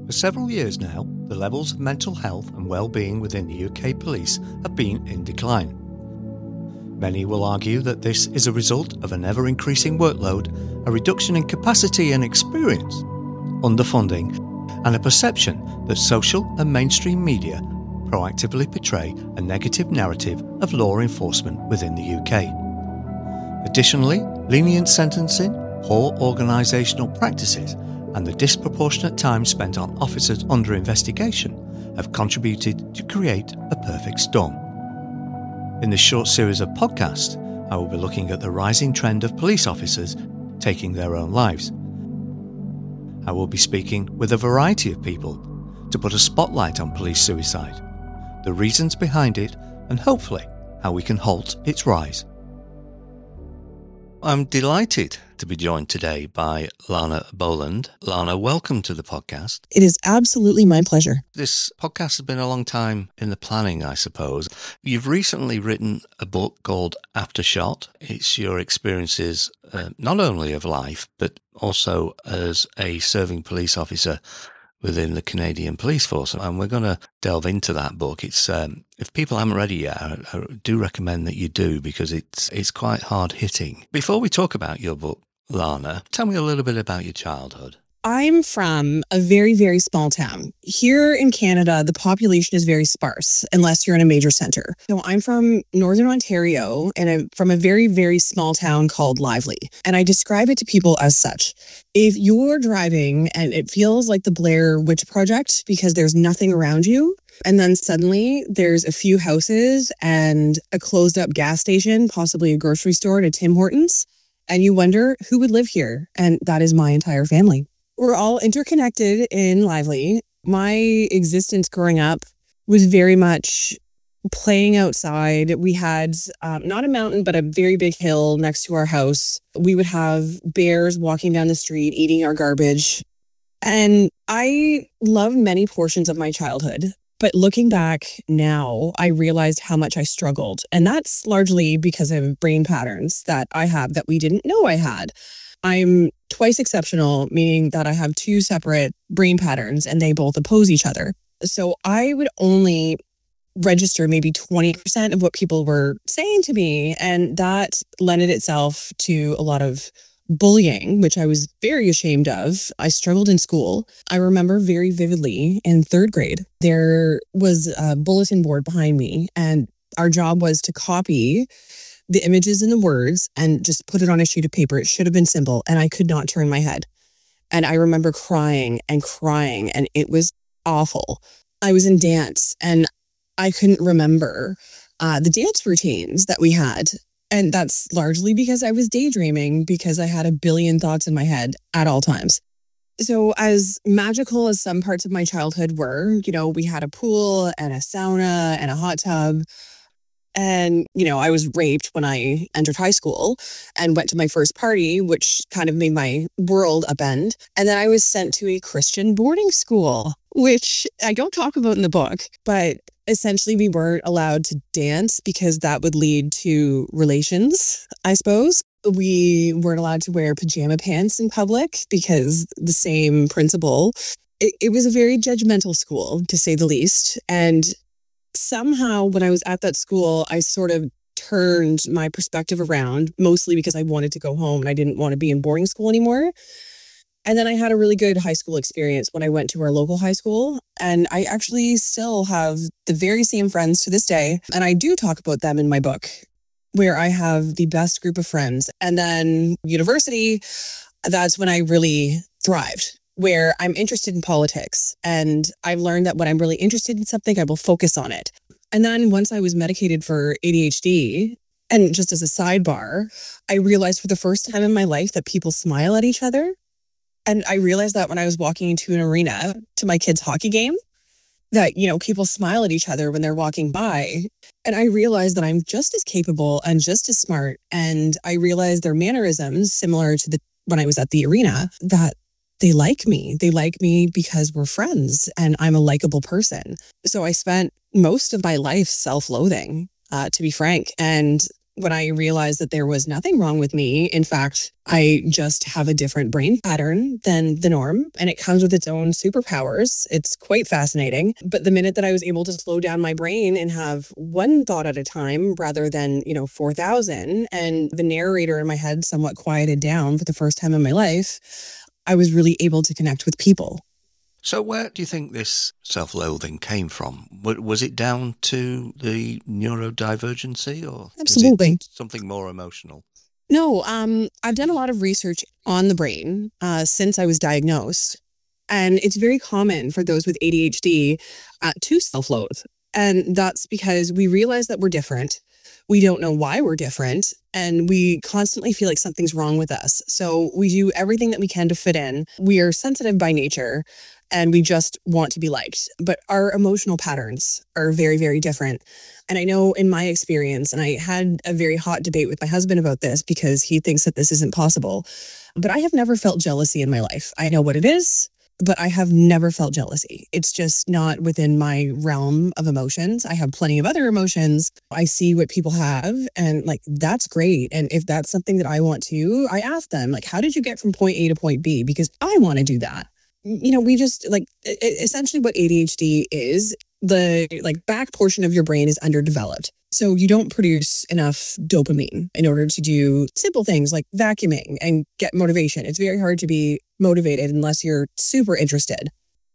For several years now, the levels of mental health and well-being within the UK police have been in decline. Many will argue that this is a result of an ever-increasing workload, a reduction in capacity and experience, underfunding, and a perception that social and mainstream media proactively portray a negative narrative of law enforcement within the UK. Additionally, lenient sentencing, poor organisational practices, and the disproportionate time spent on officers under investigation have contributed to create a perfect storm. In this short series of podcasts, I will be looking at the rising trend of police officers taking their own lives. I will be speaking with a variety of people to put a spotlight on police suicide, the reasons behind it, and hopefully how we can halt its rise. I'm delighted to be joined today by Lana Boland. Lana, welcome to the podcast. It is absolutely my pleasure. This podcast has been a long time in the planning, I suppose. You've recently written a book called Aftershot. It's your experiences not only of life, but also as a serving police officer within the Canadian Police Force. And we're going to delve into that book. It's if people haven't read it yet, I do recommend that you do, because it's quite hard-hitting. Before we talk about your book, Lana, tell me a little bit about your childhood. I'm from a very, very small town. Here in Canada, the population is very sparse unless you're in a major center. So I'm from Northern Ontario and I'm from a very, very small town called Lively. And I describe it to people as such. If you're driving and it feels like the Blair Witch Project because there's nothing around you, and then suddenly there's a few houses and a closed up gas station, possibly a grocery store and a Tim Hortons, and you wonder who would live here. And that is my entire family. We're all interconnected in Lively. My existence growing up was very much playing outside. We had not a mountain, but a very big hill next to our house. We would have bears walking down the street, eating our garbage. And I love many portions of my childhood. But looking back now, I realized how much I struggled. And that's largely because of brain patterns that I have that we didn't know I had. I'm twice exceptional, meaning that I have two separate brain patterns and they both oppose each other. So I would only register maybe 20% of what people were saying to me. And that lended itself to a lot of bullying, which I was very ashamed of. I struggled in school. I remember very vividly in third grade, there was a bulletin board behind me and our job was to copy the images and the words and just put it on a sheet of paper. It should have been simple. And I could not turn my head. And I remember crying and it was awful. I was in dance and I couldn't remember the dance routines that we had. And that's largely because I was daydreaming because I had a billion thoughts in my head at all times. So as magical as some parts of my childhood were, we had a pool and a sauna and a hot tub. And, I was raped when I entered high school and went to my first party, which kind of made my world upend. And then I was sent to a Christian boarding school, which I don't talk about in the book, but essentially we weren't allowed to dance because that would lead to relations, I suppose. We weren't allowed to wear pajama pants in public because the same principle. It was a very judgmental school, to say the least. And somehow when I was at that school, I sort of turned my perspective around, mostly because I wanted to go home and I didn't want to be in boarding school anymore. And then I had a really good high school experience when I went to our local high school. And I actually still have the very same friends to this day. And I do talk about them in my book, where I have the best group of friends. And then university, that's when I really thrived, where I'm interested in politics. And I've learned that when I'm really interested in something, I will focus on it. And then once I was medicated for ADHD, and just as a sidebar, I realized for the first time in my life that people smile at each other. And I realized that when I was walking into an arena to my kids' hockey game, that, people smile at each other when they're walking by. And I realized that I'm just as capable and just as smart. And I realized their mannerisms, similar to when I was at the arena, that they like me. They like me because we're friends and I'm a likable person. So I spent most of my life self-loathing, to be frank. And when I realized that there was nothing wrong with me. In fact, I just have a different brain pattern than the norm, and it comes with its own superpowers. It's quite fascinating. But the minute that I was able to slow down my brain and have one thought at a time rather than, 4,000, and the narrator in my head somewhat quieted down for the first time in my life, I was really able to connect with people. So where do you think this self-loathing came from? Was it down to the neurodivergency, or Absolutely. was it something more emotional? No, I've done a lot of research on the brain since I was diagnosed. And it's very common for those with ADHD to self-loathe. And that's because we realize that we're different. We don't know why we're different. And we constantly feel like something's wrong with us. So we do everything that we can to fit in. We are sensitive by nature and we just want to be liked. But our emotional patterns are very, very different. And I know in my experience, and I had a very hot debate with my husband about this because he thinks that this isn't possible, but I have never felt jealousy in my life. I know what it is, but I have never felt jealousy. It's just not within my realm of emotions. I have plenty of other emotions. I see what people have and that's great. And if that's something that I want to, I ask them, how did you get from point A to point B? Because I want to do that. We just essentially what ADHD is, the back portion of your brain is underdeveloped. So you don't produce enough dopamine in order to do simple things like vacuuming and get motivation. It's very hard to be motivated unless you're super interested.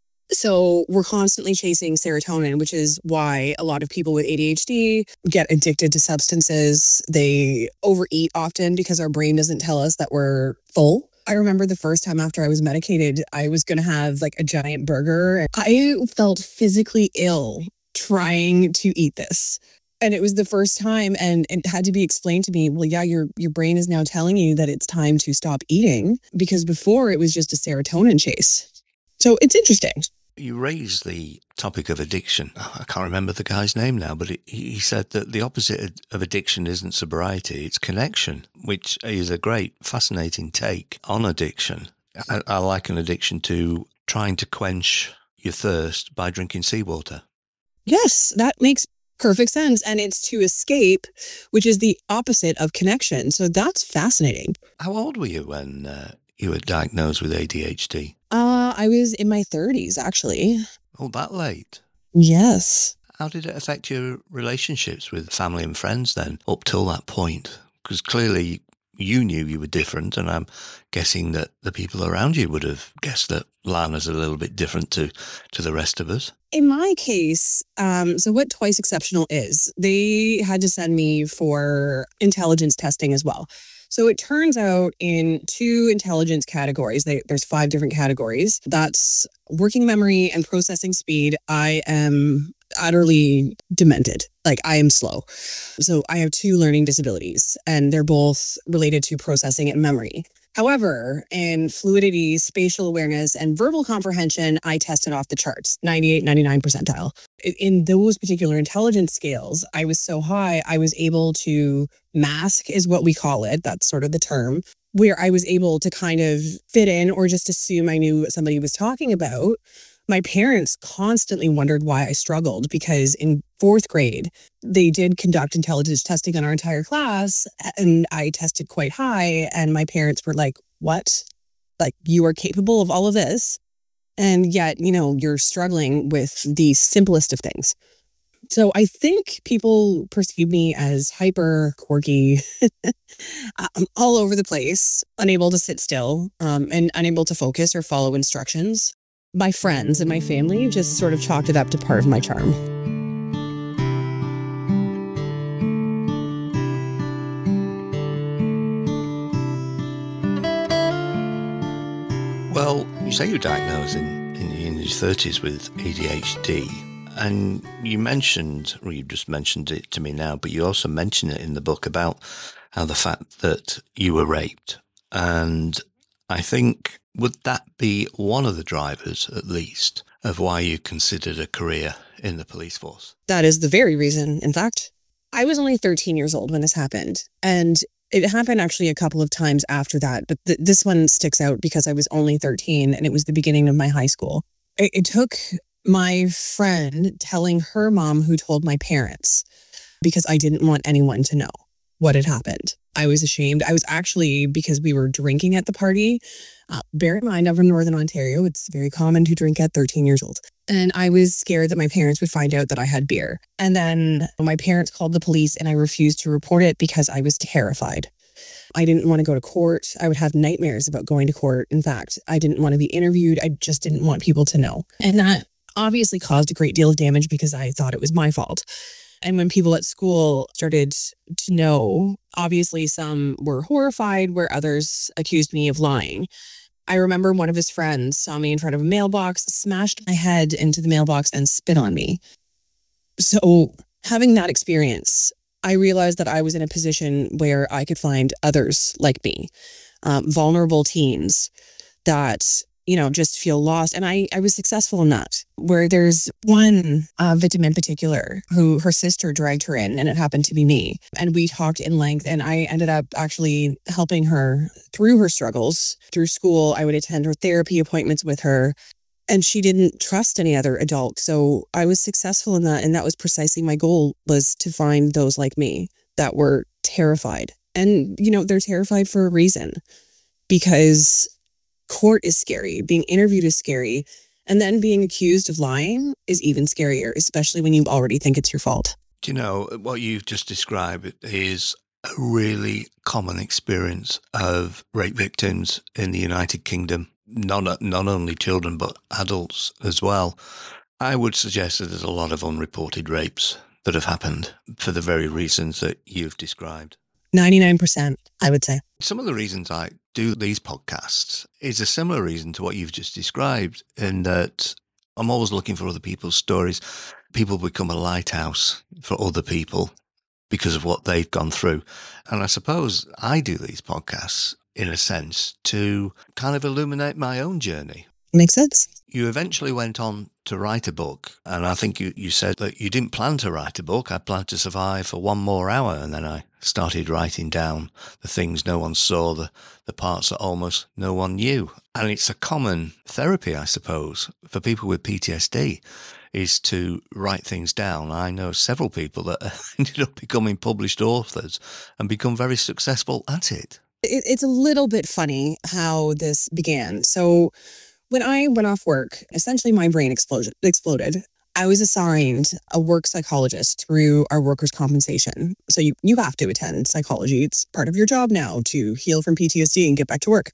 So we're constantly chasing serotonin, which is why a lot of people with ADHD get addicted to substances. They overeat often because our brain doesn't tell us that we're full. I remember the first time after I was medicated, I was going to have a giant burger. I felt physically ill trying to eat this. And it was the first time, and it had to be explained to me, well, yeah, your brain is now telling you that it's time to stop eating, because before it was just a serotonin chase. So it's interesting. You raised the topic of addiction. I can't remember the guy's name now, but he said that the opposite of addiction isn't sobriety, it's connection, which is a great, fascinating take on addiction. I liken addiction to trying to quench your thirst by drinking seawater. Yes, that makes perfect sense. And it's to escape, which is the opposite of connection. So that's fascinating. How old were you when you were diagnosed with ADHD? I was in my 30s, actually. Oh, that late? Yes. How did it affect your relationships with family and friends then, up till that point? Because clearly you knew you were different, and I'm guessing that the people around you would have guessed that Lana's a little bit different to the rest of us. In my case, so what Twice Exceptional is, they had to send me for intelligence testing as well. So it turns out in 2 intelligence categories, there's 5 different categories. That's working memory and processing speed. I am utterly demented. I am slow. So I have 2 learning disabilities, and they're both related to processing and memory. However, in fluidity, spatial awareness, and verbal comprehension, I tested off the charts, 98, 99 percentile. In those particular intelligence scales, I was so high, I was able to mask, is what we call it. That's sort of the term, where I was able to kind of fit in or just assume I knew what somebody was talking about. My parents constantly wondered why I struggled, because in 4th grade, they did conduct intelligence testing on our entire class, and I tested quite high, and my parents were like, what? You are capable of all of this, and yet, you're struggling with the simplest of things. So I think people perceive me as hyper, quirky, all over the place, unable to sit still, and unable to focus or follow instructions. My friends and my family just sort of chalked it up to part of my charm. Well, you say you're diagnosed in your 30s with ADHD, and you mentioned, or you just mentioned it to me now, but you also mentioned it in the book about how the fact that you were raped. And I think, would that be one of the drivers, at least, of why you considered a career in the police force? That is the very reason, in fact. I was only 13 years old when this happened, and it happened actually a couple of times after that, but this one sticks out because I was only 13 and it was the beginning of my high school. It took my friend telling her mom, who told my parents, because I didn't want anyone to know. what had happened. I was ashamed. I was actually, because we were drinking at the party. Bear in mind, I'm from Northern Ontario. It's very common to drink at 13 years old. And I was scared that my parents would find out that I had beer. And then my parents called the police and I refused to report it because I was terrified. I didn't want to go to court. I would have nightmares about going to court. In fact, I didn't want to be interviewed. I just didn't want people to know. And that obviously caused a great deal of damage because I thought it was my fault. And when people at school started to know, obviously some were horrified where others accused me of lying. I remember one of his friends saw me in front of a mailbox, smashed my head into the mailbox and spit on me. So having that experience, I realized that I was in a position where I could find others like me, vulnerable teens that, just feel lost. And I was successful in that, where there's one victim in particular who her sister dragged her in, and it happened to be me. And we talked in length, and I ended up actually helping her through her struggles. Through school, I would attend her therapy appointments with her, and she didn't trust any other adult. So I was successful in that. And that was precisely my goal, was to find those like me that were terrified. And, they're terrified for a reason, because court is scary. Being interviewed is scary. And then being accused of lying is even scarier, especially when you already think it's your fault. Do you know, what you've just described is a really common experience of rape victims in the United Kingdom. Not only children, but adults as well. I would suggest that there's a lot of unreported rapes that have happened for the very reasons that you've described. 99%, I would say. Some of the reasons I do these podcasts is a similar reason to what you've just described, in that I'm always looking for other people's stories. People become a lighthouse for other people because of what they've gone through. And I suppose I do these podcasts in a sense to kind of illuminate my own journey. Makes sense. You eventually went on to write a book, and I think you said that you didn't plan to write a book. I planned to survive for one more hour, and then I started writing down the things no one saw, the parts that almost no one knew. And it's a common therapy, I suppose, for people with PTSD, is to write things down. I know several people that ended up becoming published authors and become very successful at it. It's a little bit funny how this began. So when I went off work, essentially my brain exploded. I was assigned a work psychologist through our workers' compensation. So you have to attend psychology. It's part of your job now to heal from PTSD and get back to work.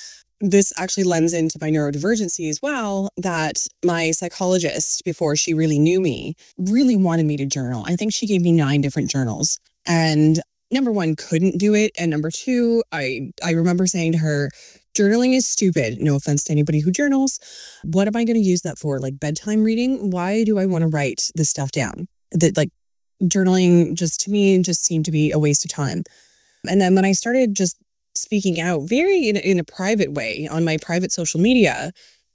This actually lends into my neurodivergency as well, that my psychologist, before she really knew me, really wanted me to journal. I think she gave me 9 different journals. And number 1, couldn't do it. And number 2, I remember saying to her, journaling is stupid. No offense to anybody who journals. What am I going to use that for? Like bedtime reading? Why do I want to write this stuff down? That, like, journaling to me seemed to be a waste of time. And then when I started just speaking out very in a private way on my private social media,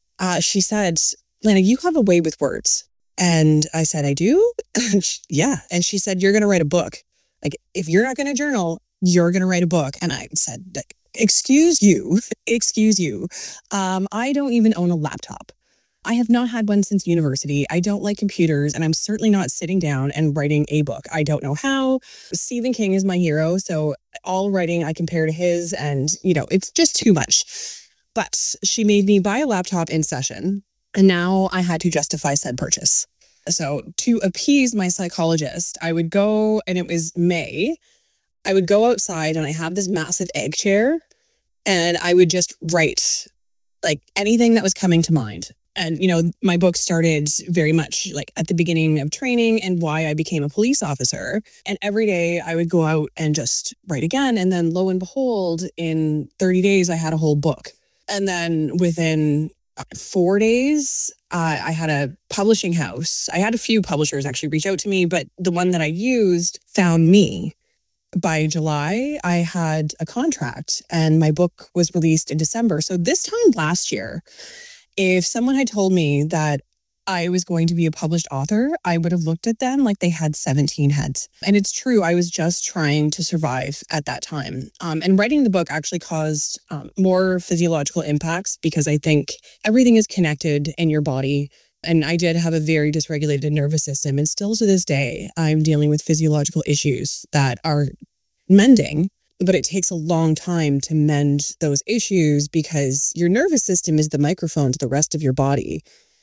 she said, Lana, you have a way with words. And I said, I do? Yeah. And she said, you're going to write a book. Like, if you're not going to journal, you're going to write a book. And I said, excuse you. I don't even own a laptop. I have not had one since university. I don't like computers, and I'm certainly not sitting down and writing a book. I don't know how. Stephen King is my hero, so all writing I compare to his, and it's just too much. But she made me buy a laptop in session, and now I had to justify said purchase. So to appease my psychologist, I would go, and it was May, I would go outside and I have this massive egg chair, and I would just write like anything that was coming to mind. And, my book started very much like at the beginning of training and why I became a police officer. And every day I would go out and just write again. And then lo and behold, in 30 days, I had a whole book. And then within 4 days, I had a publishing house. I had a few publishers actually reach out to me, but the one that I used found me. By July, I had a contract and my book was released in December. So this time last year, if someone had told me that I was going to be a published author, I would have looked at them like they had 17 heads. And it's true, I was just trying to survive at that time. And writing the book actually caused more physiological impacts, because I think everything is connected in your body. And I did have a very dysregulated nervous system. And still to this day, I'm dealing with physiological issues that are mending, but it takes a long time to mend those issues because your nervous system is the microphone to the rest of your body.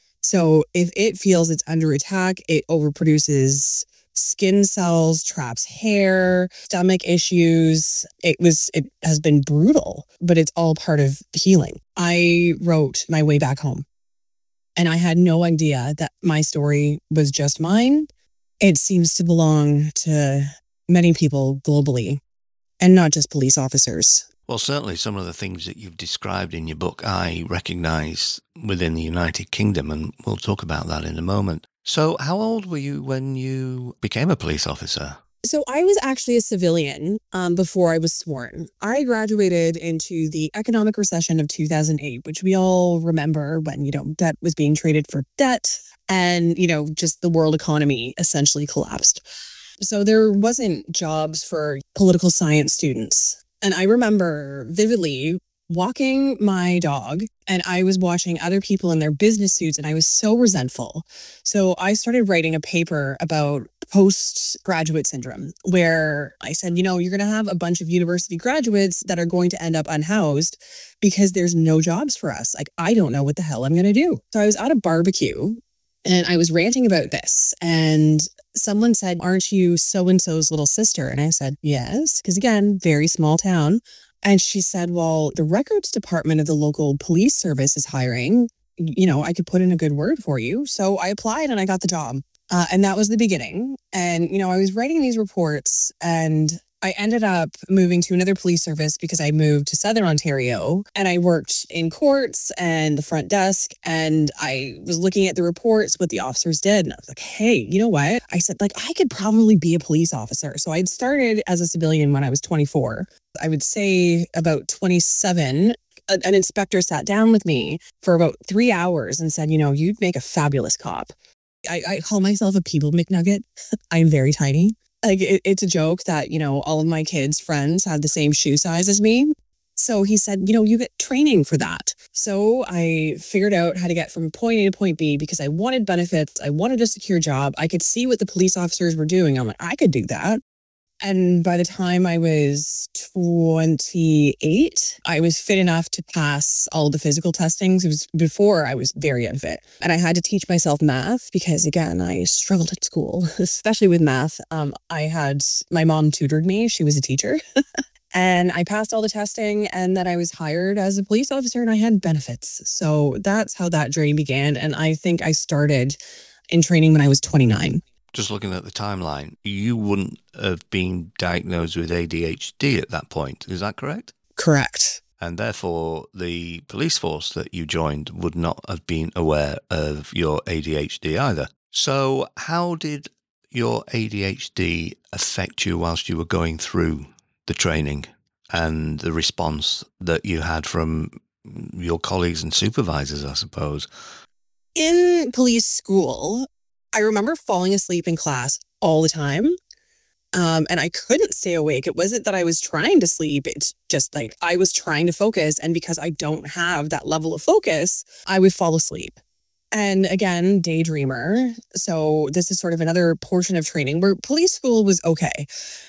So if it feels it's under attack, it overproduces skin cells, traps hair, stomach issues. It has been brutal, but it's all part of healing. I wrote my way back home, and I had no idea that my story was just mine. It seems to belong to many people globally, and not just police officers. Well, certainly some of the things that you've described in your book, I recognise within the United Kingdom, and we'll talk about that in a moment. So how old were you when you became a police officer? So I was actually a civilian before I was sworn. I graduated into the economic recession of 2008, which we all remember when, debt was being traded for debt and, just the world economy essentially collapsed. So there wasn't jobs for political science students. And I remember vividly walking my dog, and I was watching other people in their business suits, and I was so resentful. So I started writing a paper about postgraduate syndrome, where I said, you're going to have a bunch of university graduates that are going to end up unhoused because there's no jobs for us. Like, I don't know what the hell I'm going to do. So I was at a barbecue and I was ranting about this, and someone said, "Aren't you so-and-so's little sister?" And I said, "Yes," because again, very small town. And she said, "Well, the records department of the local police service is hiring. I could put in a good word for you." So I applied and I got the job. And that was the beginning. And, I was writing these reports, and I ended up moving to another police service because I moved to Southern Ontario, and I worked in courts and the front desk, and I was looking at the reports, what the officers did. And I was like, hey, you know what? I said, I could probably be a police officer. So I'd started as a civilian when I was 24. I would say about 27, an inspector sat down with me for about 3 hours and said, you'd make a fabulous cop. I call myself a people McNugget. I'm very tiny. It's a joke that, all of my kids' friends have the same shoe size as me. So he said, you get training for that. So I figured out how to get from point A to point B because I wanted benefits. I wanted a secure job. I could see what the police officers were doing. I'm like, I could do that. And by the time I was 28, I was fit enough to pass all the physical testings. It was before I was very unfit. And I had to teach myself math because, again, I struggled at school, especially with math. My mom tutored me. She was a teacher. And I passed all the testing, and then I was hired as a police officer, and I had benefits. So that's how that journey began. And I think I started in training when I was 29. Just looking at the timeline, you wouldn't have been diagnosed with ADHD at that point. Is that correct? Correct. And therefore, the police force that you joined would not have been aware of your ADHD either. So how did your ADHD affect you whilst you were going through the training and the response that you had from your colleagues and supervisors, I suppose? In police school, I remember falling asleep in class all the time, and I couldn't stay awake. It wasn't that I was trying to sleep. It's just I was trying to focus, and because I don't have that level of focus, I would fall asleep. And again, daydreamer. So this is sort of another portion of training where police school was okay.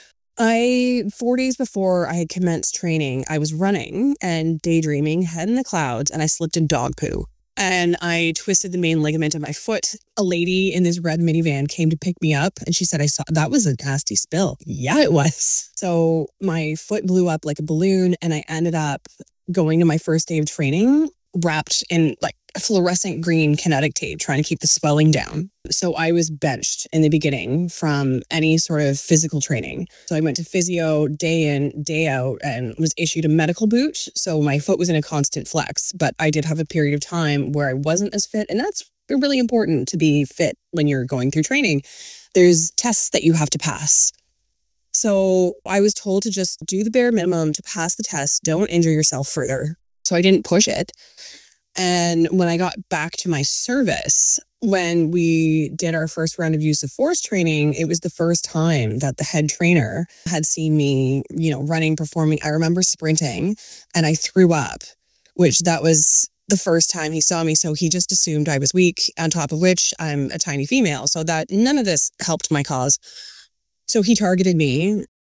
4 days before I had commenced training, I was running and daydreaming, head in the clouds, and I slipped in dog poo. And I twisted the main ligament of my foot. A lady in this red minivan came to pick me up, and she said, "I saw that was a nasty spill." Yeah, it was. So my foot blew up like a balloon, and I ended up going to my first day of training wrapped in fluorescent green kinetic tape, trying to keep the swelling down. So I was benched in the beginning from any sort of physical training. So I went to physio day in, day out, and was issued a medical boot. So my foot was in a constant flex, but I did have a period of time where I wasn't as fit. And that's really important to be fit when you're going through training. There's tests that you have to pass. So I was told to just do the bare minimum to pass the test. Don't injure yourself further. So I didn't push it. And when I got back to my service, when we did our first round of use of force training, it was the first time that the head trainer had seen me, running, performing. I remember sprinting and I threw up, which that was the first time he saw me. So he just assumed I was weak, on top of which I'm a tiny female. So that none of this helped my cause. So he targeted me.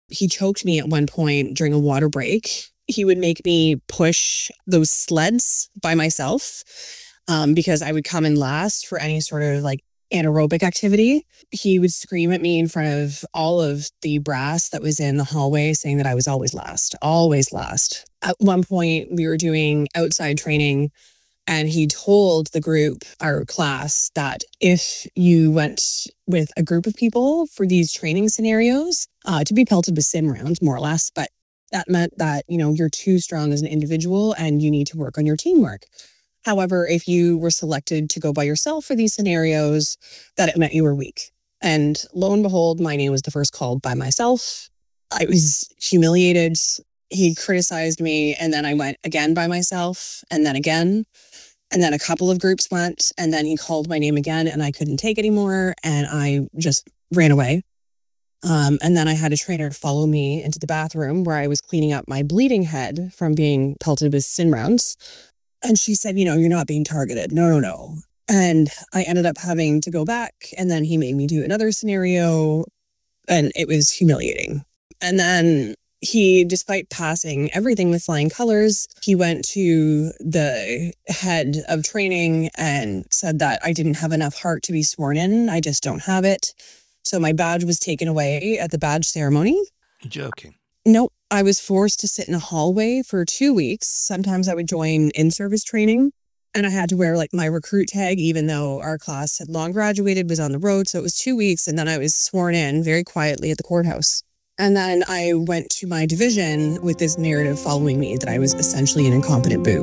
He choked me at one point during a water break. He would make me push those sleds by myself because I would come in last for any sort of like anaerobic activity. He would scream at me in front of all of the brass that was in the hallway saying that I was always last, always last. At one point, we were doing outside training and he told the group, our class, that if you went with a group of people for these training scenarios, to be pelted with sim rounds, more or less, but that meant that, you're too strong as an individual and you need to work on your teamwork. However, if you were selected to go by yourself for these scenarios, that it meant you were weak. And lo and behold, my name was the first called by myself. I was humiliated. He criticized me, and then I went again by myself, and then again. And then a couple of groups went, and then he called my name again, and I couldn't take anymore, and I just ran away. And then I had a trainer follow me into the bathroom where I was cleaning up my bleeding head from being pelted with sin rounds. And she said, you're not being targeted. No. And I ended up having to go back, and then he made me do another scenario, and it was humiliating. And then he, despite passing everything with flying colors, he went to the head of training and said that I didn't have enough heart to be sworn in. I just don't have it. So my badge was taken away at the badge ceremony. You're joking. Nope. I was forced to sit in a hallway for 2 weeks. Sometimes I would join in-service training, and I had to wear like my recruit tag, even though our class had long graduated, was on the road. So it was 2 weeks, and then I was sworn in very quietly at the courthouse. And then I went to my division with this narrative following me that I was essentially an incompetent boob.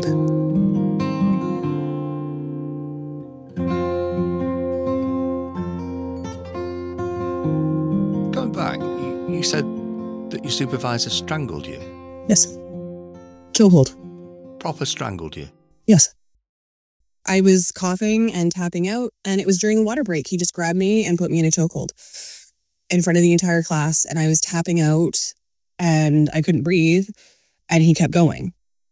Going back, you said that your supervisor strangled you. Yes. Chokehold. Proper strangled you. Yes. I was coughing and tapping out, and it was during a water break. He just grabbed me and put me in a chokehold in front of the entire class, and I was tapping out and I couldn't breathe, and he kept going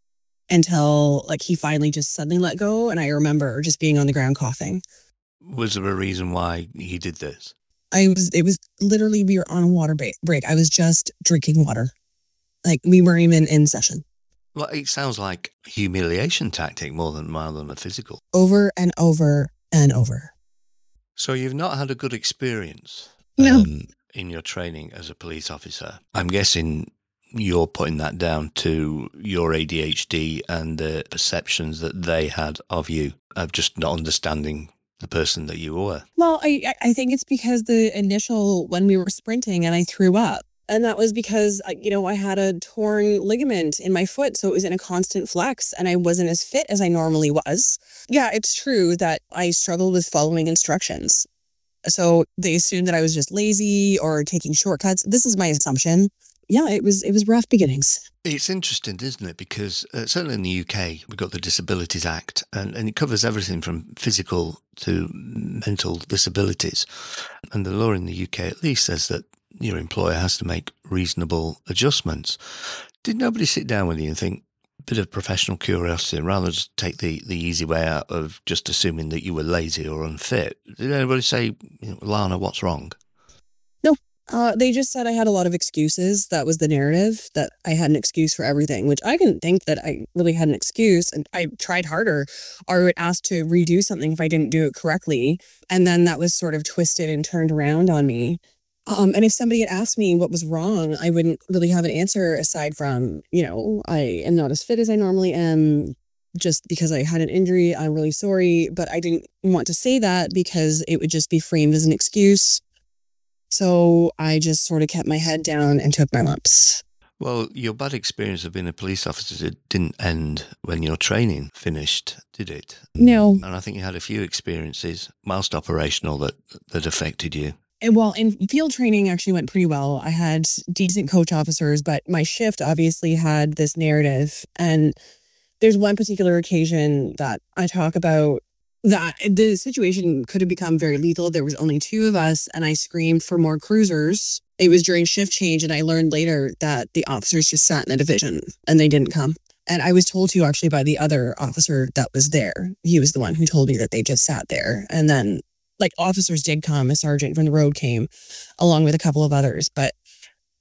until like he finally just suddenly let go, and I remember just being on the ground coughing. Was there a reason why he did this? It was literally, we were on a water break. I was just drinking water. Like we weren't even in session. Well, it sounds like a humiliation tactic more than a physical. Over and over and over. So you've not had a good experience No. In your training as a police officer. I'm guessing you're putting that down to your ADHD and the perceptions that they had of you, of just not understanding the person that you were. Well, I think it's because when we were sprinting and I threw up. And that was because, I had a torn ligament in my foot. So it was in a constant flex and I wasn't as fit as I normally was. Yeah, it's true that I struggled with following instructions. So they assumed that I was just lazy or taking shortcuts. This is my assumption. Yeah, it was rough beginnings. It's interesting, isn't it? Because certainly in the UK, we've got the Disabilities Act, and it covers everything from physical to mental disabilities. And the law in the UK at least says that your employer has to make reasonable adjustments. Did nobody sit down with you and think, a bit of professional curiosity, and rather just take the easy way out of just assuming that you were lazy or unfit? Did anybody say, Lana, what's wrong? No. They just said I had a lot of excuses. That was the narrative, that I had an excuse for everything, which I didn't think that I really had an excuse. And I tried harder, or would ask to redo something if I didn't do it correctly. And then that was sort of twisted and turned around on me. And if somebody had asked me what was wrong, I wouldn't really have an answer aside from, I am not as fit as I normally am. Just because I had an injury, I'm really sorry. But I didn't want to say that because it would just be framed as an excuse. So I just sort of kept my head down and took my lumps. Well, your bad experience of being a police officer didn't end when your training finished, did it? No. And I think you had a few experiences, whilst operational, that affected you. Well, in field training actually went pretty well. I had decent coach officers, but my shift obviously had this narrative. And there's one particular occasion that I talk about that the situation could have become very lethal. There was only 2 of us, and I screamed for more cruisers. It was during shift change, and I learned later that the officers just sat in the division and they didn't come. And I was told to actually by the other officer that was there. He was the one who told me that they just sat there. And then officers did come, a sergeant from the road came along with a couple of others. But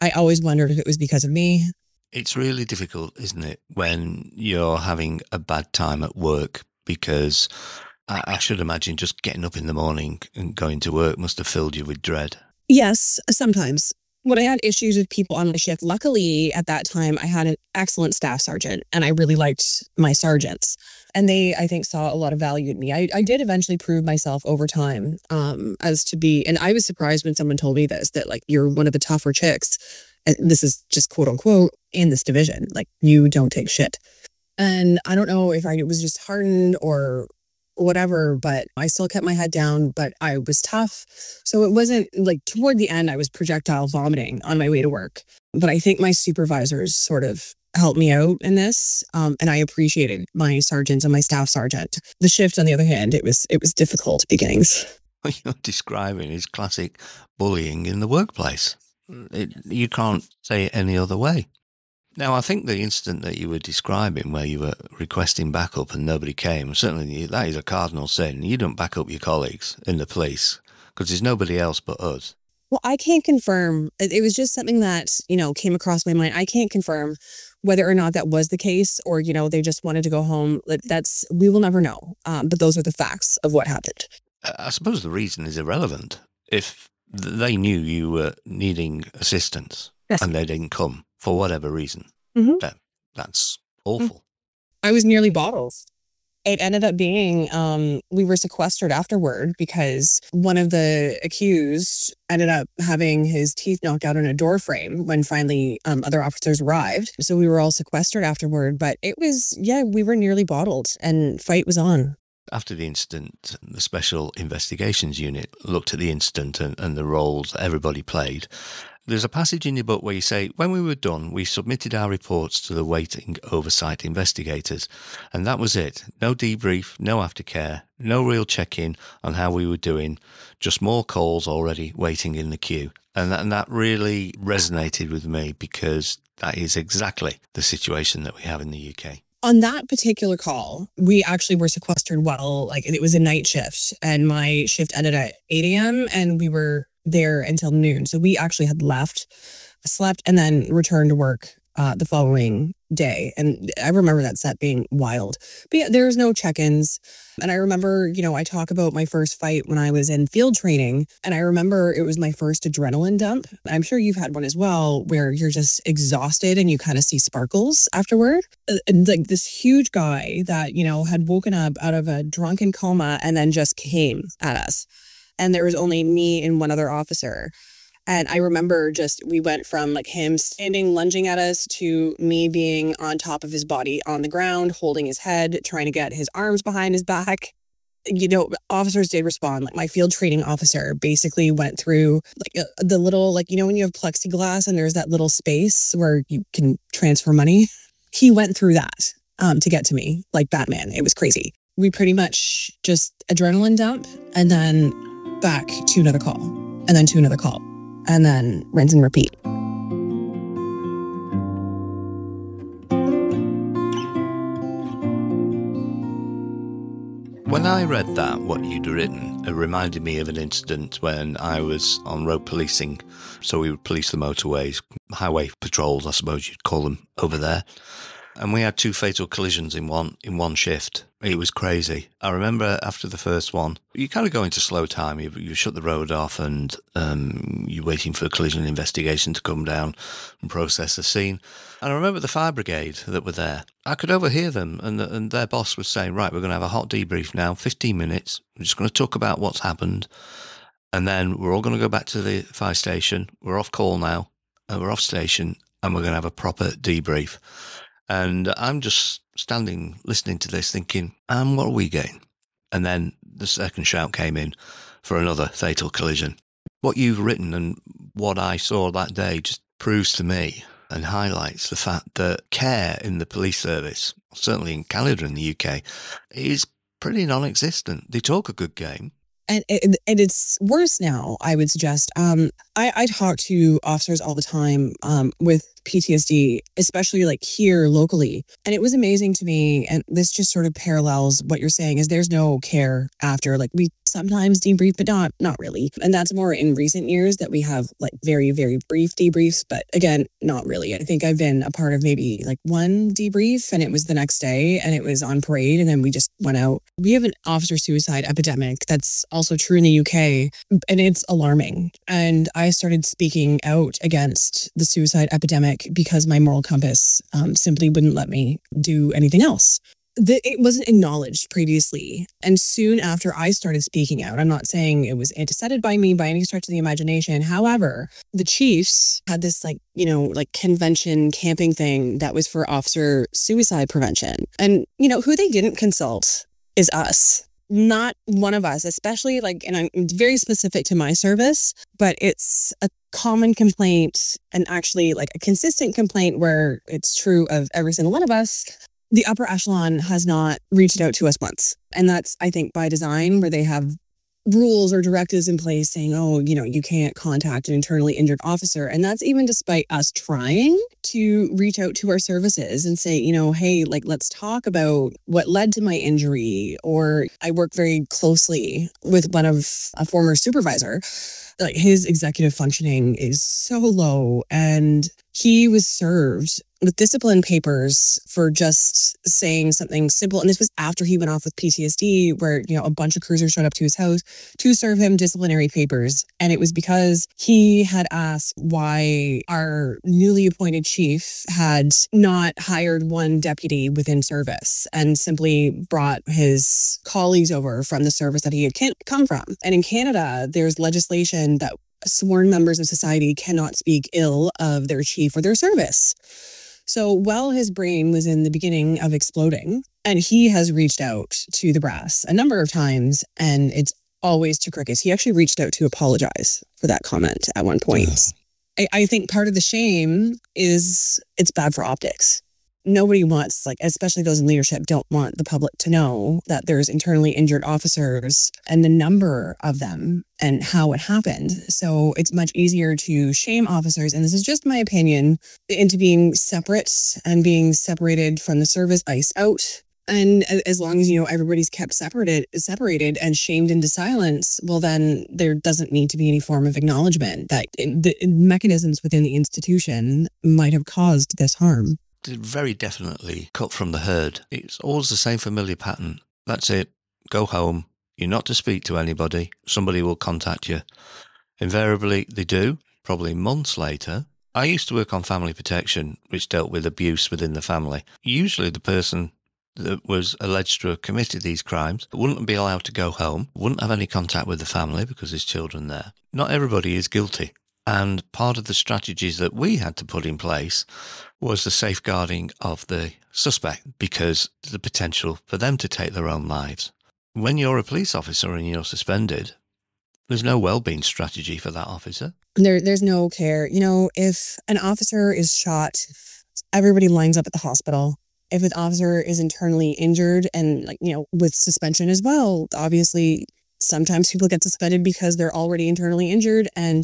I always wondered if it was because of me. It's really difficult, isn't it, when you're having a bad time at work, because I should imagine just getting up in the morning and going to work must have filled you with dread. Yes, sometimes. When I had issues with people on my shift, luckily at that time, I had an excellent staff sergeant and I really liked my sergeants. And they, I think, saw a lot of value in me. I did eventually prove myself over time as to be, and I was surprised when someone told me this, that like, you're one of the tougher chicks. And this is just quote unquote in this division. Like, you don't take shit. And I don't know if I was just hardened or whatever, but I still kept my head down, but I was tough. So it wasn't like toward the end, I was projectile vomiting on my way to work. But I think my supervisors sort of helped me out in this. And I appreciated my sergeants and my staff sergeant. The shift, on the other hand, it was difficult beginnings. What you're describing is classic bullying in the workplace. You can't say it any other way. Now, I think the incident that you were describing where you were requesting backup and nobody came, certainly that is a cardinal sin. You don't back up your colleagues in the police because there's nobody else but us. Well, I can't confirm. It was just something that, came across my mind. I can't confirm whether or not that was the case or, they just wanted to go home. We will never know. But those are the facts of what happened. I suppose the reason is irrelevant. If they knew you were needing assistance and they didn't come for whatever reason, that's awful. I was nearly bottled. It ended up being, we were sequestered afterward because one of the accused ended up having his teeth knocked out in a door frame when finally other officers arrived. So we were all sequestered afterward, but it was, we were nearly bottled and fight was on. After the incident, the Special Investigations Unit looked at the incident and the roles that everybody played. There's a passage in your book where you say, when we were done, we submitted our reports to the waiting oversight investigators. And that was it. No debrief, no aftercare, no real check-in on how we were doing, just more calls already waiting in the queue. And that really resonated with me because that is exactly the situation that we have in the UK. On that particular call, we actually were sequestered it was a night shift and my shift ended at 8 a.m. and we were there until noon. So we actually had slept and then returned to work the following day. And I remember that set being wild. But yeah, there was no check-ins. And I remember, I talk about my first fight when I was in field training. And I remember it was my first adrenaline dump. I'm sure you've had one as well, where you're just exhausted and you kind of see sparkles afterward. And like this huge guy that, had woken up out of a drunken coma and then just came at us. And there was only me and one other officer. And I remember we went from like him standing, lunging at us to me being on top of his body on the ground, holding his head, trying to get his arms behind his back. Officers did respond. Like my field training officer basically went through the little, when you have plexiglass and there's that little space where you can transfer money. He went through that to get to me like Batman. It was crazy. We pretty much just adrenaline dump and then back to another call and then to another call. And then rinse and repeat. When I read that, what you'd written, it reminded me of an incident when I was on road policing. So we would police the motorways, highway patrols, I suppose you'd call them over there. And we had 2 fatal collisions in one shift. It was crazy. I remember after the first one, you kind of go into slow time. You shut the road off and you're waiting for a collision investigation to come down and process the scene. And I remember the fire brigade that were there. I could overhear them and their boss was saying, right, we're going to have a hot debrief now, 15 minutes. We're just going to talk about what's happened. And then we're all going to go back to the fire station. We're off call now. We're off station and we're going to have a proper debrief. And I'm just standing, listening to this, thinking, what are we getting? And then the second shout came in for another fatal collision. What you've written and what I saw that day just proves to me and highlights the fact that care in the police service, certainly in Canada and the UK, is pretty non-existent. They talk a good game. And it's worse now, I would suggest. I talk to officers all the time with PTSD, especially like here locally. And it was amazing to me. And this just sort of parallels what you're saying is there's no care after. Like we sometimes debrief, but not really. And that's more in recent years that we have like very, very brief debriefs. But again, not really. I think I've been a part of maybe like one debrief, and it was the next day and it was on parade. And then we just went out. We have an officer suicide epidemic that's also true in the UK, and it's alarming. And I started speaking out against the suicide epidemic because my moral compass simply wouldn't let me do anything else. It wasn't acknowledged previously. And soon after I started speaking out, I'm not saying it was anteceded by me by any stretch of the imagination. However, the chiefs had this like convention camping thing that was for officer suicide prevention. And, who they didn't consult is us. Not one of us, especially and I'm very specific to my service, but it's a common complaint and actually like a consistent complaint where it's true of every single one of us. The upper echelon has not reached out to us once. And that's, I think, by design, where they have rules or directives in place saying, you can't contact an internally injured officer. And that's even despite us trying to reach out to our services and say, hey, let's talk about what led to my injury. Or I work very closely with a former supervisor. Like his executive functioning is so low, and he was served with discipline papers for just saying something simple. And this was after he went off with PTSD, where, a bunch of cruisers showed up to his house to serve him disciplinary papers. And it was because he had asked why our newly appointed chief had not hired one deputy within service and simply brought his colleagues over from the service that he had come from. And in Canada, there's legislation that sworn members of society cannot speak ill of their chief or their service. So while his brain was in the beginning of exploding, and he has reached out to the brass a number of times, and it's always to crickets. He actually reached out to apologize for that comment at one point. I think part of the shame is it's bad for optics. Nobody wants, especially those in leadership, don't want the public to know that there's internally injured officers and the number of them and how it happened. So it's much easier to shame officers, and this is just my opinion, into being separate and being separated from the service, iced out. And as long as, everybody's kept separated and shamed into silence, well, then there doesn't need to be any form of acknowledgement that the mechanisms within the institution might have caused this harm. Very definitely cut from the herd. It's always the same familiar pattern. That's it. Go home. You're not to speak to anybody. Somebody will contact you. Invariably, they do, probably months later. I used to work on family protection, which dealt with abuse within the family. Usually the person that was alleged to have committed these crimes wouldn't be allowed to go home, wouldn't have any contact with the family because there's children there. Not everybody is guilty. And part of the strategies that we had to put in place was the safeguarding of the suspect, because the potential for them to take their own lives. When you're a police officer and you're suspended, there's no well-being strategy for that officer. There's no care. If an officer is shot, everybody lines up at the hospital. If an officer is internally injured and with suspension as well, obviously sometimes people get suspended because they're already internally injured and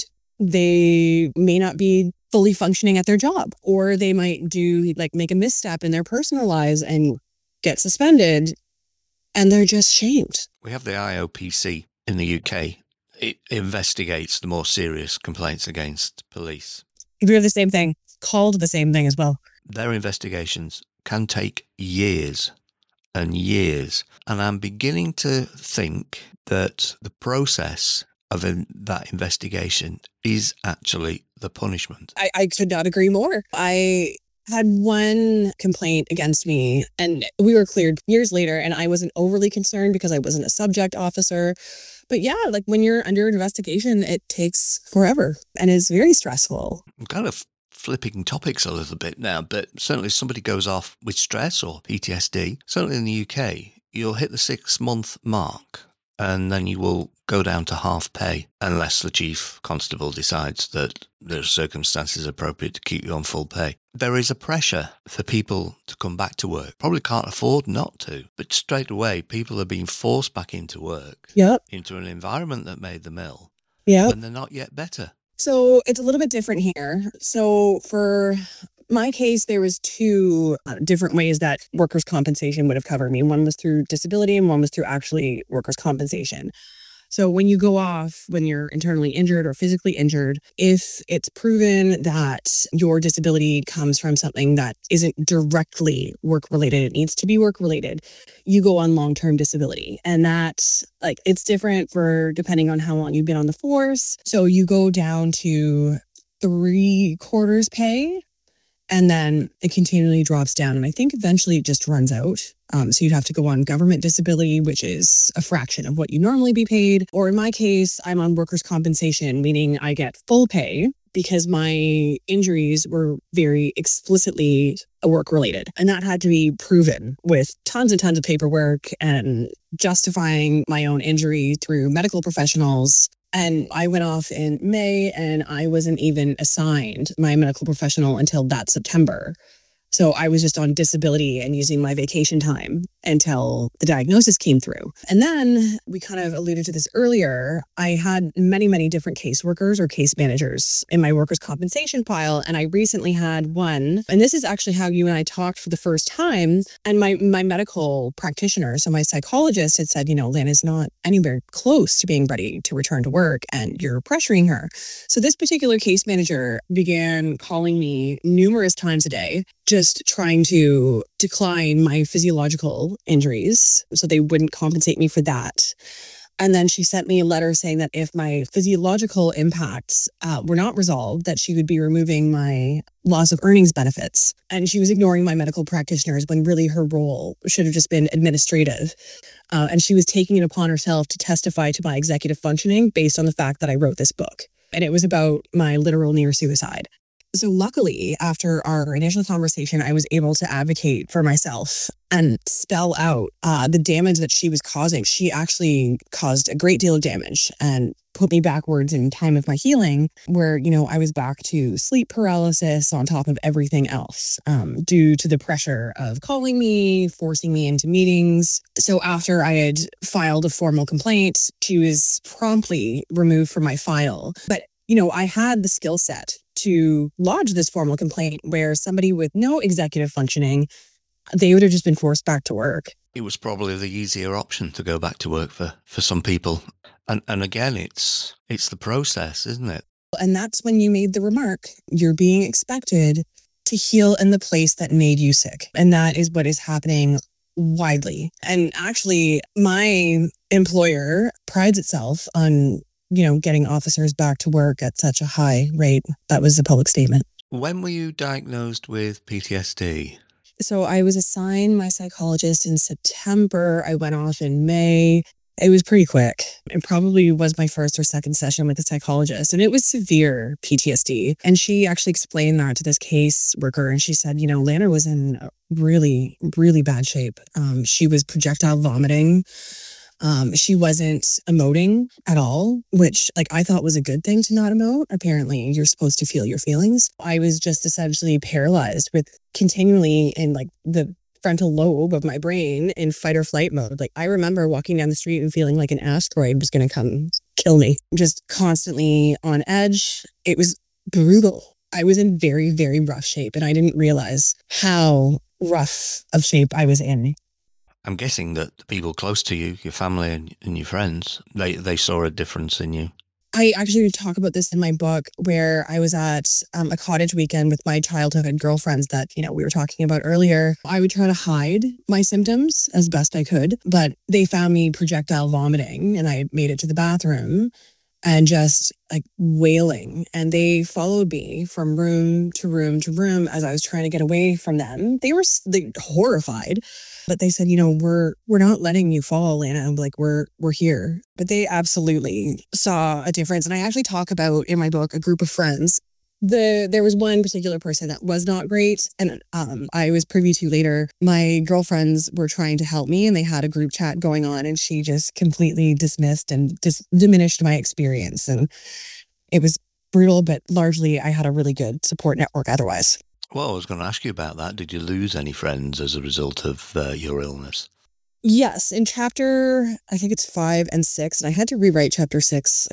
they may not be fully functioning at their job, or they might make a misstep in their personal lives and get suspended, and they're just shamed. We have the IOPC in the UK. It investigates the more serious complaints against police. We have the same thing, called the same thing as well. Their investigations can take years and years, and I'm beginning to think that the process of that investigation is actually the punishment. I could not agree more. I had one complaint against me and we were cleared years later, and I wasn't overly concerned because I wasn't a subject officer. But yeah, when you're under investigation, it takes forever and is very stressful. I'm kind of flipping topics a little bit now, but certainly if somebody goes off with stress or PTSD, certainly in the UK, you'll hit the 6-month mark, and then you will go down to half pay unless the chief constable decides that there are circumstances appropriate to keep you on full pay. There is a pressure for people to come back to work. Probably can't afford not to, but straight away people are being forced back into work, into an environment that made them ill, when they're not yet better. So it's a little bit different here. So for my case, there was 2 different ways that workers' compensation would have covered me. One was through disability and one was through actually workers' compensation. So when you go off, when you're internally injured or physically injured, if it's proven that your disability comes from something that isn't directly work related, it needs to be work related, you go on long-term disability. And that's like, it's different for depending on how long you've been on the force. So you go down to 3/4 pay, and then it continually drops down. And I think eventually it just runs out. So you'd have to go on government disability, which is a fraction of what you normally be paid. Or in my case, I'm on workers' compensation, meaning I get full pay because my injuries were very explicitly work related. And that had to be proven with tons and tons of paperwork and justifying my own injury through medical professionals. And I went off in May and I wasn't even assigned my medical professional until that September. So I was just on disability and using my vacation time until the diagnosis came through. And then we kind of alluded to this earlier. I had many, many different caseworkers or case managers in my workers' compensation pile. And I recently had one, and this is actually how you and I talked for the first time. And my medical practitioner, so my psychologist had said, Lana's not anywhere close to being ready to return to work and you're pressuring her. So this particular case manager began calling me numerous times a day, just trying to decline my physiological injuries so they wouldn't compensate me for that. And then she sent me a letter saying that if my physiological impacts were not resolved, that she would be removing my loss of earnings benefits. And she was ignoring my medical practitioners when really her role should have just been administrative. And she was taking it upon herself to testify to my executive functioning based on the fact that I wrote this book. And it was about my literal near suicide. So luckily, after our initial conversation, I was able to advocate for myself and spell out the damage that she was causing. She actually caused a great deal of damage and put me backwards in time of my healing where, I was back to sleep paralysis on top of everything else due to the pressure of calling me, forcing me into meetings. So after I had filed a formal complaint, she was promptly removed from my file. But, I had the skill set to lodge this formal complaint where somebody with no executive functioning, they would have just been forced back to work. It was probably the easier option to go back to work for some people. And again, it's the process, isn't it? And that's when you made the remark, you're being expected to heal in the place that made you sick. And that is what is happening widely. And actually, my employer prides itself on getting officers back to work at such a high rate. That was a public statement. When were you diagnosed with PTSD? So I was assigned my psychologist in September. I went off in May. It was pretty quick. It probably was my first or second session with the psychologist, and it was severe PTSD. And she actually explained that to this case worker, and she said, Lana was in really, really bad shape. She was projectile vomiting. She wasn't emoting at all, which I thought was a good thing to not emote. Apparently you're supposed to feel your feelings. I was just essentially paralyzed with continually in the frontal lobe of my brain in fight or flight mode. I remember walking down the street and feeling like an asteroid was going to come kill me, just constantly on edge. It was brutal. I was in very, very rough shape and I didn't realize how rough of shape I was in. I'm guessing that the people close to you, your family and your friends, they saw a difference in you. I actually talk about this in my book where I was at a cottage weekend with my childhood girlfriends that, we were talking about earlier. I would try to hide my symptoms as best I could, but they found me projectile vomiting and I made it to the bathroom and just wailing. And they followed me from room to room to room as I was trying to get away from them. They were horrified, but they said, we're not letting you fall, Lana. I'm we're here. But they absolutely saw a difference. And I actually talk about in my book, a group of friends. There was one particular person that was not great. And I was privy to later, my girlfriends were trying to help me and they had a group chat going on and she just completely dismissed and diminished my experience. And it was brutal, but largely I had a really good support network otherwise. Well, I was going to ask you about that. Did you lose any friends as a result of your illness? Yes. In chapter, I think it's 5 and 6, and I had to rewrite chapter 6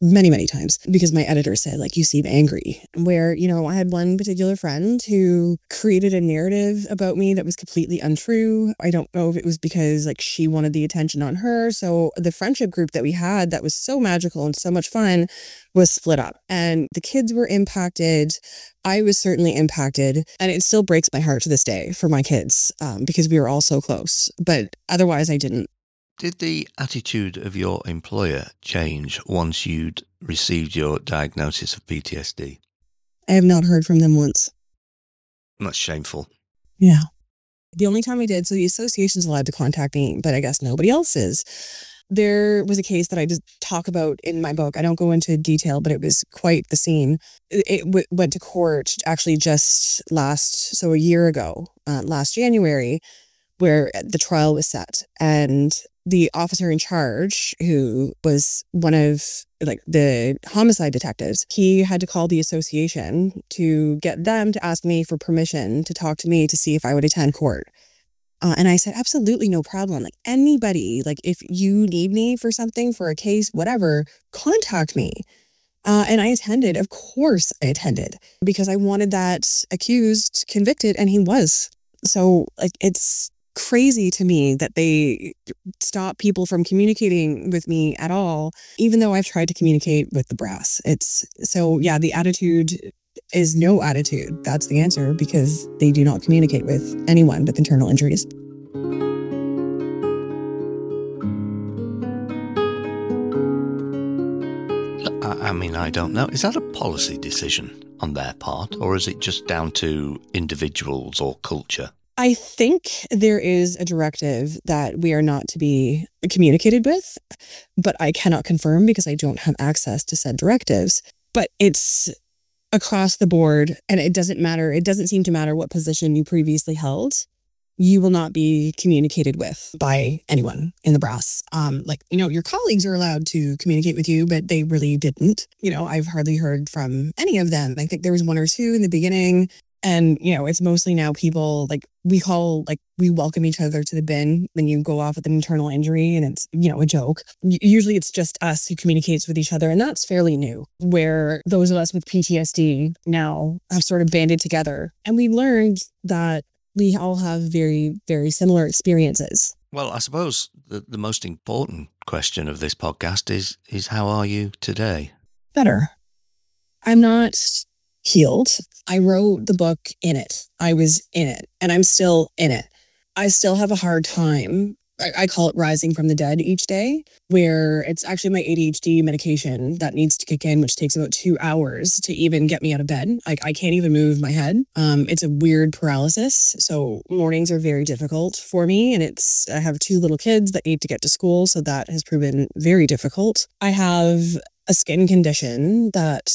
many, many times because my editor said, like, you seem angry. Where, I had one particular friend who created a narrative about me that was completely untrue. I don't know if it was because like she wanted the attention on her. So the friendship group that we had that was so magical and so much fun was split up, and the kids were impacted. I was certainly impacted, and it still breaks my heart to this day for my kids because we were all so close. But otherwise, I didn't. Did the attitude of your employer change once you'd received your diagnosis of PTSD? I have not heard from them once. That's shameful. Yeah. The only time I did, so the association's allowed to contact me, but I guess nobody else is. There was a case that I just talk about in my book. I don't go into detail, but it was quite the scene. It went to court actually just a year ago, last January, where the trial was set. And the officer in charge, who was one of like the homicide detectives, he had to call the association to get them to ask me for permission to talk to me to see if I would attend court. And I said, absolutely no problem. Like anybody, like if you need me for something, for a case, whatever, contact me. And I attended. Of course I attended because I wanted that accused convicted, and he was. So like it's crazy to me that they stop people from communicating with me at all, even though I've tried to communicate with the brass. The attitude is no attitude. That's the answer, because they do not communicate with anyone with internal injuries. I mean, I don't know. Is that a policy decision on their part, or is it just down to individuals or culture? I think there is a directive that we are not to be communicated with, but I cannot confirm because I don't have access to said directives. But it's across the board, and it doesn't matter. It doesn't seem to matter what position you previously held. You will not be communicated with by anyone in the brass. Your colleagues are allowed to communicate with you, but they really didn't. I've hardly heard from any of them. I think there was one or two in the beginning. And, it's mostly now people we welcome each other to the bin when you go off with an internal injury, and it's, a joke. Usually it's just us who communicates with each other. And that's fairly new, where those of us with PTSD now have sort of banded together. And we learned that we all have very, very similar experiences. Well, I suppose the most important question of this podcast is how are you today? Better. I'm not healed. I wrote the book in it. I was in it, and I'm still in it. I still have a hard time. I call it rising from the dead each day, where it's actually my ADHD medication that needs to kick in, which takes about 2 hours to even get me out of bed. I can't even move my head. It's a weird paralysis. So mornings are very difficult for me. And I have 2 little kids that need to get to school. So that has proven very difficult. I have a skin condition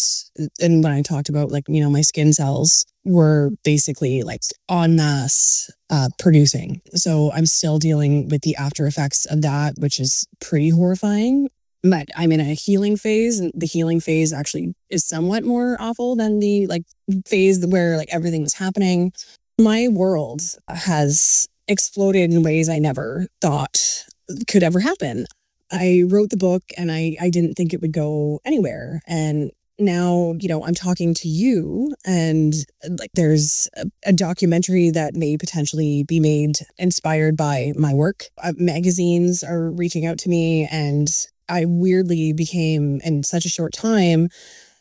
and when I talked about my skin cells were basically en masse producing. So I'm still dealing with the after effects of that, which is pretty horrifying. But I'm in a healing phase, and the healing phase actually is somewhat more awful than the phase where everything was happening. My world has exploded in ways I never thought could ever happen. I wrote the book and I didn't think it would go anywhere. And now, I'm talking to you, and there's a documentary that may potentially be made inspired by my work. Magazines are reaching out to me, and I weirdly became, in such a short time,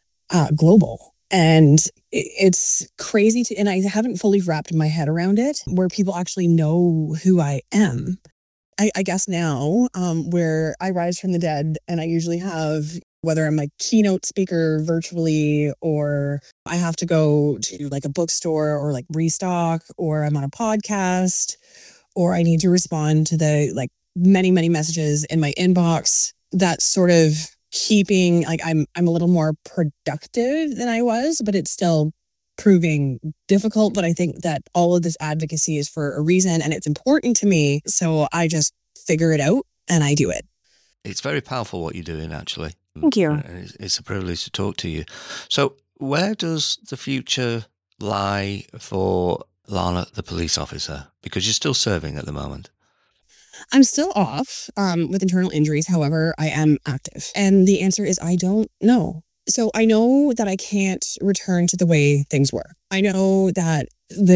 global. And it's crazy and I haven't fully wrapped my head around it, where people actually know who I am. I guess now, where I rise from the dead, and I usually have, whether I'm a keynote speaker virtually, or I have to go to a bookstore or Restock, or I'm on a podcast, or I need to respond to the many, many messages in my inbox, that's sort of keeping, I'm a little more productive than I was, but it's still proving difficult. But I think that all of this advocacy is for a reason, and it's important to me. So I just figure it out and I do it. It's very powerful what you're doing, actually. Thank you. It's a privilege to talk to you. So where does the future lie for Lana, the police officer? Because you're still serving at the moment. I'm still off with internal injuries. However, I am active. And the answer is I don't know. So I know that I can't return to the way things were. I know that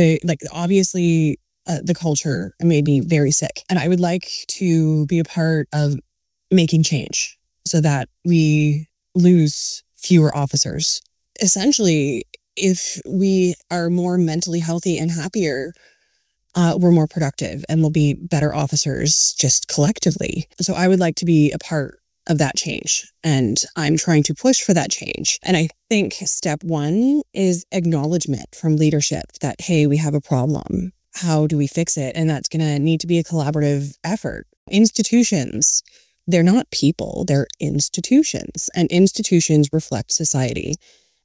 obviously the culture made me very sick. And I would like to be a part of making change so that we lose fewer officers. Essentially, if we are more mentally healthy and happier, we're more productive and we'll be better officers just collectively. So I would like to be a part of that change. And I'm trying to push for that change. And I think step one is acknowledgement from leadership that, hey, we have a problem. How do we fix it? And that's going to need to be a collaborative effort. Institutions, they're not people, they're institutions. And institutions reflect society.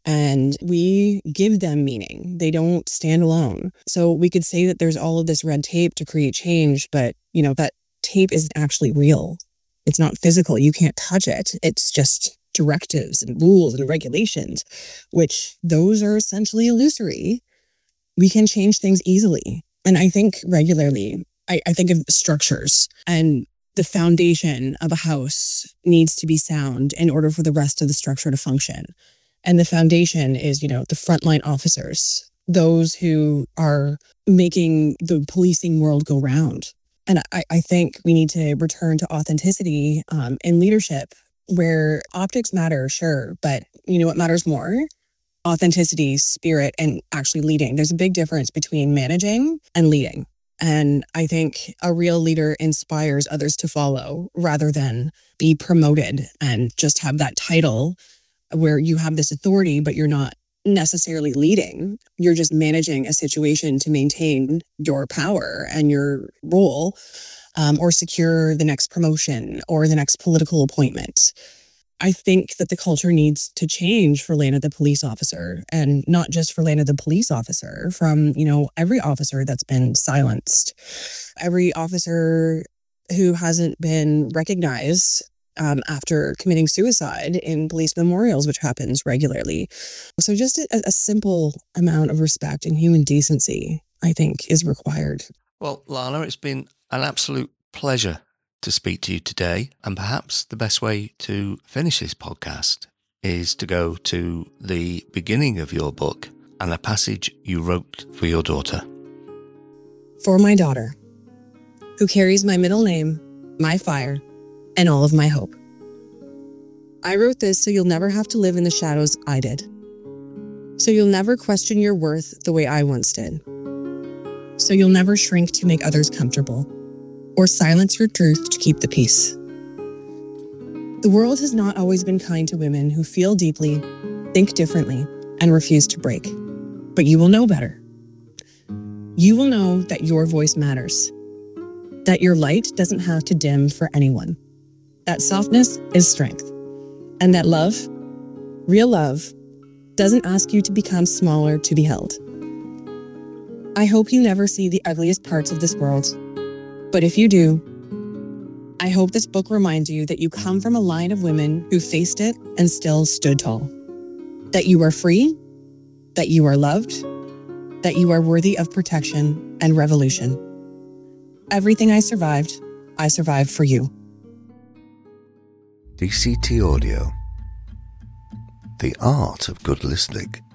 And we give them meaning. They don't stand alone. So we could say that there's all of this red tape to create change, but that tape isn't actually real. It's not physical. You can't touch it. It's just directives and rules and regulations, which those are essentially illusory. We can change things easily. And I think regularly, I think of structures, and the foundation of a house needs to be sound in order for the rest of the structure to function. And the foundation is, the frontline officers, those who are making the policing world go round. And I think we need to return to authenticity in leadership, where optics matter, sure, but what matters more? Authenticity, spirit, and actually leading. There's a big difference between managing and leading. And I think a real leader inspires others to follow rather than be promoted and just have that title where you have this authority, but you're not necessarily leading. You're just managing a situation to maintain your power and your role, or secure the next promotion or the next political appointment. I think that the culture needs to change for Lana the police officer, and not just for Lana the police officer, from, every officer that's been silenced, every officer who hasn't been recognized after committing suicide in police memorials, which happens regularly. So just a simple amount of respect and human decency, I think, is required. Well, Lana, it's been an absolute pleasure to speak to you today. And perhaps the best way to finish this podcast is to go to the beginning of your book and a passage you wrote for your daughter. For my daughter, who carries my middle name, my fire, and all of my hope. I wrote this so you'll never have to live in the shadows I did. So you'll never question your worth the way I once did. So you'll never shrink to make others comfortable, or silence your truth to keep the peace. The world has not always been kind to women who feel deeply, think differently, and refuse to break. But you will know better. You will know that your voice matters, that your light doesn't have to dim for anyone. That softness is strength, and that love, real love, doesn't ask you to become smaller to be held. I hope you never see the ugliest parts of this world, but if you do, I hope this book reminds you that you come from a line of women who faced it and still stood tall. That you are free, that you are loved, that you are worthy of protection and revolution. Everything I survived for you. DCT Audio. The art of good listening.